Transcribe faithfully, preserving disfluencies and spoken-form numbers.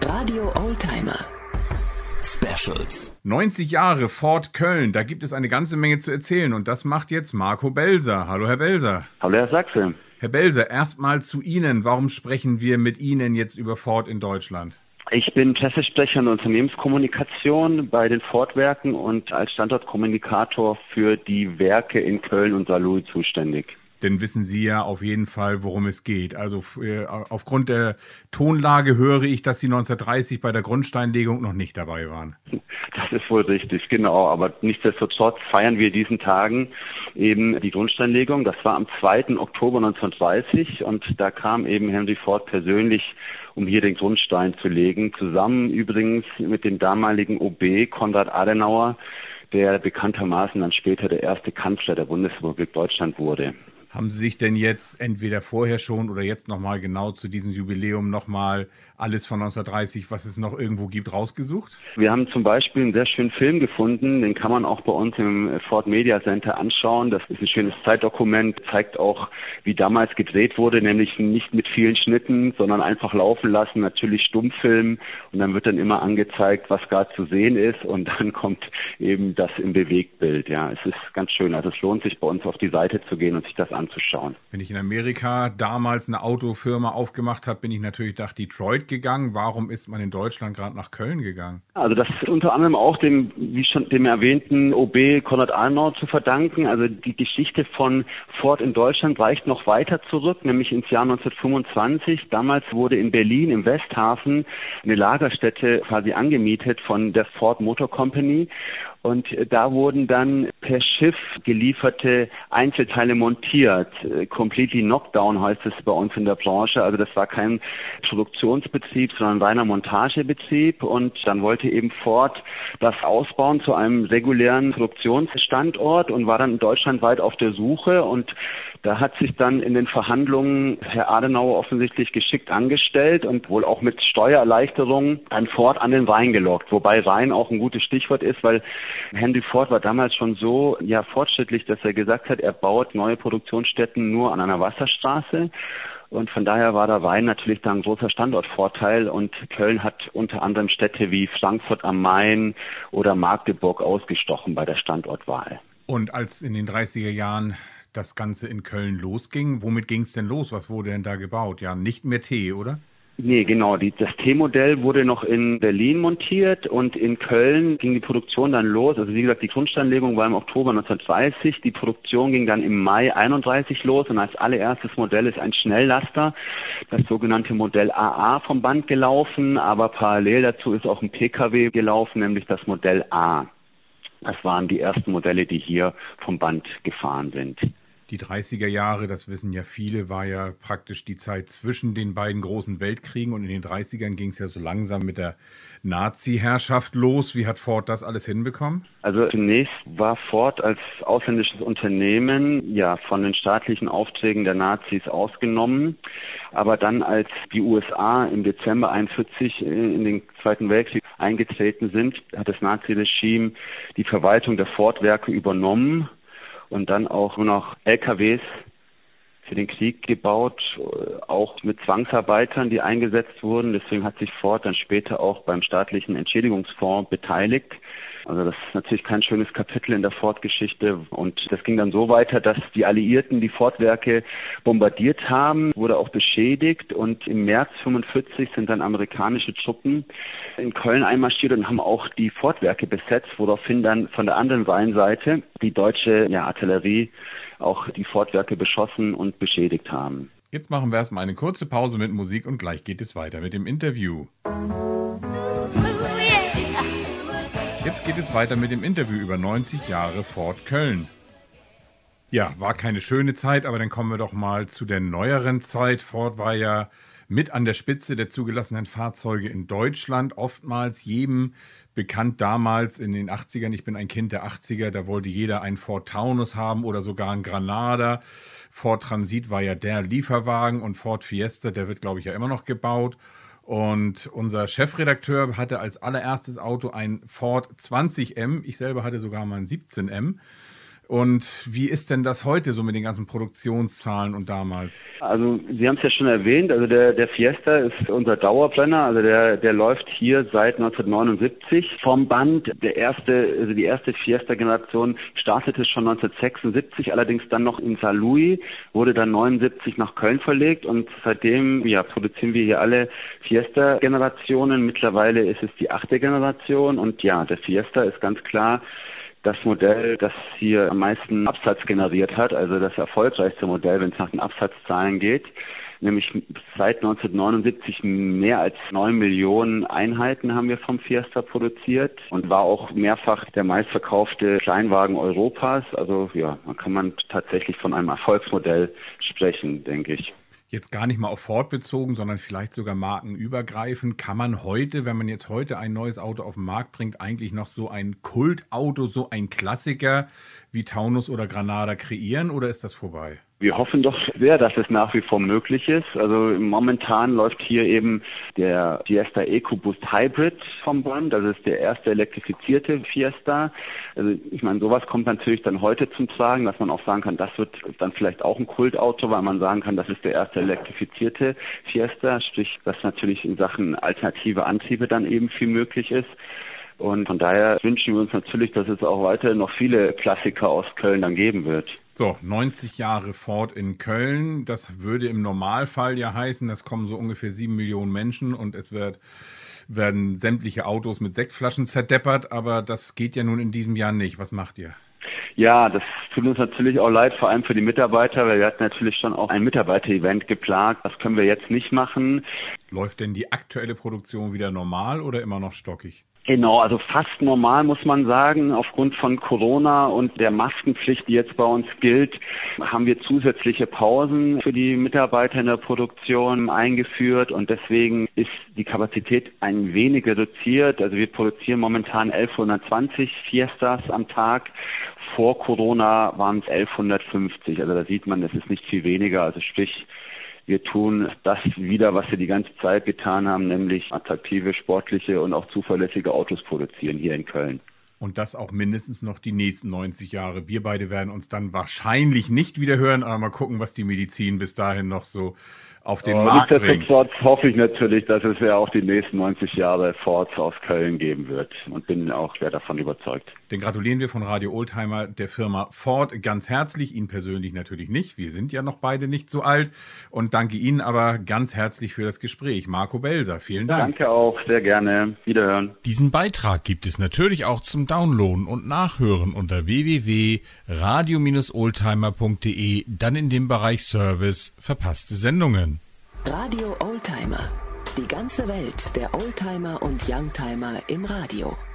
Radio Oldtimer Specials. neunzig Jahre Ford Köln, da gibt es eine ganze Menge zu erzählen und das macht jetzt Marco Belser. Hallo Herr Belser. Hallo Herr Sachse. Herr Belser, erstmal zu Ihnen. Warum sprechen wir mit Ihnen jetzt über Ford in Deutschland? Ich bin Pressesprecher in der Unternehmenskommunikation bei den Ford-Werken und als Standortkommunikator für die Werke in Köln und Saarlouis zuständig. Denn wissen Sie ja auf jeden Fall, worum es geht. Also äh, aufgrund der Tonlage höre ich, dass Sie neunzehnhundertdreißig bei der Grundsteinlegung noch nicht dabei waren. Das ist wohl richtig, genau. Aber nichtsdestotrotz feiern wir diesen Tagen eben die Grundsteinlegung. Das war am zweiten Oktober neunzehnhundertdreißig und da kam eben Henry Ford persönlich, um hier den Grundstein zu legen. Zusammen übrigens mit dem damaligen O B Konrad Adenauer, der bekanntermaßen dann später der erste Kanzler der Bundesrepublik Deutschland wurde. Haben Sie sich denn jetzt entweder vorher schon oder jetzt nochmal genau zu diesem Jubiläum nochmal alles von neunzehnhundertdreißig, was es noch irgendwo gibt, rausgesucht? Wir haben zum Beispiel einen sehr schönen Film gefunden, den kann man auch bei uns im Ford Media Center anschauen. Das ist ein schönes Zeitdokument, zeigt auch, wie damals gedreht wurde, nämlich nicht mit vielen Schnitten, sondern einfach laufen lassen, natürlich Stummfilm und dann wird dann immer angezeigt, was gerade zu sehen ist und dann kommt eben das im Bewegtbild. Ja, es ist ganz schön. Also es lohnt sich bei uns auf die Seite zu gehen und sich das anzuschauen. Wenn ich in Amerika damals eine Autofirma aufgemacht habe, bin ich natürlich nach Detroit gegangen. Warum ist man in Deutschland gerade nach Köln gegangen? Also das ist unter anderem auch dem, wie schon dem erwähnten O B Konrad Adenauer zu verdanken. Also die Geschichte von Ford in Deutschland reicht noch weiter zurück, nämlich ins Jahr neunzehnhundertfünfundzwanzig. Damals wurde in Berlin im Westhafen eine Lagerstätte quasi angemietet von der Ford Motor Company. Und da wurden dann per Schiff gelieferte Einzelteile montiert. Completely Knockdown heißt es bei uns in der Branche. Also das war kein Produktionsbetrieb, sondern ein reiner Montagebetrieb. Und dann wollte eben Ford das ausbauen zu einem regulären Produktionsstandort und war dann deutschlandweit auf der Suche. Und da hat sich dann in den Verhandlungen Herr Adenauer offensichtlich geschickt angestellt und wohl auch mit Steuererleichterungen an Ford an den Rhein gelockt. Wobei Rhein auch ein gutes Stichwort ist, weil Henry Ford war damals schon so ja fortschrittlich, dass er gesagt hat, er baut neue Produktionsstätten nur an einer Wasserstraße. Und von daher war der Rhein natürlich da ein großer Standortvorteil und Köln hat unter anderem Städte wie Frankfurt am Main oder Magdeburg ausgestochen bei der Standortwahl. Und als in den dreißiger Jahren das Ganze in Köln losging, womit ging es denn los? Was wurde denn da gebaut? Ja, nicht mehr T, oder? Nee, genau. Die, das T-Modell wurde noch in Berlin montiert und in Köln ging die Produktion dann los. Also wie gesagt, die Grundsteinlegung war im Oktober neunzehnhundertdreißig. Die Produktion ging dann im Mai einunddreißig los und als allererstes Modell ist ein Schnelllaster, das sogenannte Modell A A vom Band gelaufen, aber parallel dazu ist auch ein P K W gelaufen, nämlich das Modell A. Das waren die ersten Modelle, die hier vom Band gefahren sind. Die dreißiger Jahre, das wissen ja viele, war ja praktisch die Zeit zwischen den beiden großen Weltkriegen und in den dreißigern ging es ja so langsam mit der Nazi-Herrschaft los. Wie hat Ford das alles hinbekommen? Also zunächst war Ford als ausländisches Unternehmen ja von den staatlichen Aufträgen der Nazis ausgenommen. Aber dann, als die U S A im Dezember einundvierzig in den Zweiten Weltkrieg eingetreten sind, hat das Nazi-Regime die Verwaltung der Ford-Werke übernommen und dann auch nur noch L K Ws für den Krieg gebaut, auch mit Zwangsarbeitern, die eingesetzt wurden. Deswegen hat sich Ford dann später auch beim staatlichen Entschädigungsfonds beteiligt. Also das ist natürlich kein schönes Kapitel in der Ford-Geschichte. Und das ging dann so weiter, dass die Alliierten die Ford-Werke bombardiert haben, wurde auch beschädigt. Und im März fünfundvierzig sind dann amerikanische Truppen in Köln einmarschiert und haben auch die Ford-Werke besetzt, woraufhin dann von der anderen Rheinseite die deutsche ja, Artillerie auch die Ford-Werke beschossen und beschädigt haben. Jetzt machen wir erstmal eine kurze Pause mit Musik und gleich geht es weiter mit dem Interview. Jetzt geht es weiter mit dem Interview über neunzig Jahre Ford Köln. Ja, war keine schöne Zeit, aber dann kommen wir doch mal zu der neueren Zeit. Ford war ja mit an der Spitze der zugelassenen Fahrzeuge in Deutschland, oftmals jedem bekannt damals in den achtzigern. Ich bin ein Kind der achtziger, da wollte jeder einen Ford Taunus haben oder sogar einen Granada. Ford Transit war ja der Lieferwagen und Ford Fiesta, der wird, glaube ich, ja immer noch gebaut. Und unser Chefredakteur hatte als allererstes Auto ein Ford zwanzig M. Ich selber hatte sogar mal ein siebzehn M. Und wie ist denn das heute so mit den ganzen Produktionszahlen und damals? Also Sie haben es ja schon erwähnt, also der, der Fiesta ist unser Dauerbrenner, also der, der läuft hier seit neunzehnhundertneunundsiebzig vom Band. Der erste, also die erste Fiesta-Generation startete schon neunzehnhundertsechsundsiebzig, allerdings dann noch in Saint Louis, wurde dann neunundsiebzig nach Köln verlegt und seitdem ja, produzieren wir hier alle Fiesta-Generationen. Mittlerweile ist es die achte Generation und ja, der Fiesta ist ganz klar das Modell, das hier am meisten Absatz generiert hat, also das erfolgreichste Modell, wenn es nach den Absatzzahlen geht, nämlich seit neunzehnhundertneunundsiebzig mehr als neun Millionen Einheiten haben wir vom Fiesta produziert und war auch mehrfach der meistverkaufte Kleinwagen Europas. Also ja, da kann man tatsächlich von einem Erfolgsmodell sprechen, denke ich. Jetzt gar nicht mal auf Ford bezogen, sondern vielleicht sogar markenübergreifend. Kann man heute, wenn man jetzt heute ein neues Auto auf den Markt bringt, eigentlich noch so ein Kultauto, so ein Klassiker wie Taunus oder Granada kreieren oder ist das vorbei? Wir hoffen doch sehr, dass es nach wie vor möglich ist. Also momentan läuft hier eben der Fiesta EcoBoost Hybrid vom Band. Das ist der erste elektrifizierte Fiesta. Also ich meine, sowas kommt natürlich dann heute zum Tragen, dass man auch sagen kann, das wird dann vielleicht auch ein Kultauto, weil man sagen kann, das ist der erste elektrifizierte Fiesta. Sprich, dass natürlich in Sachen alternative Antriebe dann eben viel möglich ist. Und von daher wünschen wir uns natürlich, dass es auch weiterhin noch viele Klassiker aus Köln dann geben wird. So, neunzig Jahre Ford in Köln. Das würde im Normalfall ja heißen, das kommen so ungefähr sieben Millionen Menschen und es wird, werden sämtliche Autos mit Sektflaschen zerdeppert. Aber das geht ja nun in diesem Jahr nicht. Was macht ihr? Ja, das tut uns natürlich auch leid, vor allem für die Mitarbeiter, weil wir hatten natürlich schon auch ein Mitarbeiter-Event geplant. Das können wir jetzt nicht machen. Läuft denn die aktuelle Produktion wieder normal oder immer noch stockig? Genau, also fast normal muss man sagen. Aufgrund von Corona und der Maskenpflicht, die jetzt bei uns gilt, haben wir zusätzliche Pausen für die Mitarbeiter in der Produktion eingeführt und deswegen ist die Kapazität ein wenig reduziert. Also wir produzieren momentan elfhundertzwanzig Fiestas am Tag. Vor Corona waren es elfhundertfünfzig. Also da sieht man, das ist nicht viel weniger. Also sprich, wir tun das wieder, was wir die ganze Zeit getan haben, nämlich attraktive, sportliche und auch zuverlässige Autos produzieren hier in Köln. Und das auch mindestens noch die nächsten neunzig Jahre. Wir beide werden uns dann wahrscheinlich nicht wieder hören, aber mal gucken, was die Medizin bis dahin noch so auf den oh, Markt bringt. Nichtsdestotrotz hoffe ich natürlich, dass es ja auch die nächsten neunzig Jahre Fords aus Köln geben wird und bin auch schwer davon überzeugt. Den gratulieren wir von Radio Oldtimer der Firma Ford ganz herzlich, Ihnen persönlich natürlich nicht. Wir sind ja noch beide nicht so alt und danke Ihnen aber ganz herzlich für das Gespräch. Marco Belser, vielen Dank. Danke auch, sehr gerne. Wiederhören. Diesen Beitrag gibt es natürlich auch zum Downloaden und Nachhören unter w w w punkt radio oldtimer punkt d e, dann in dem Bereich Service verpasste Sendungen. Radio Oldtimer. Die ganze Welt der Oldtimer und Youngtimer im Radio.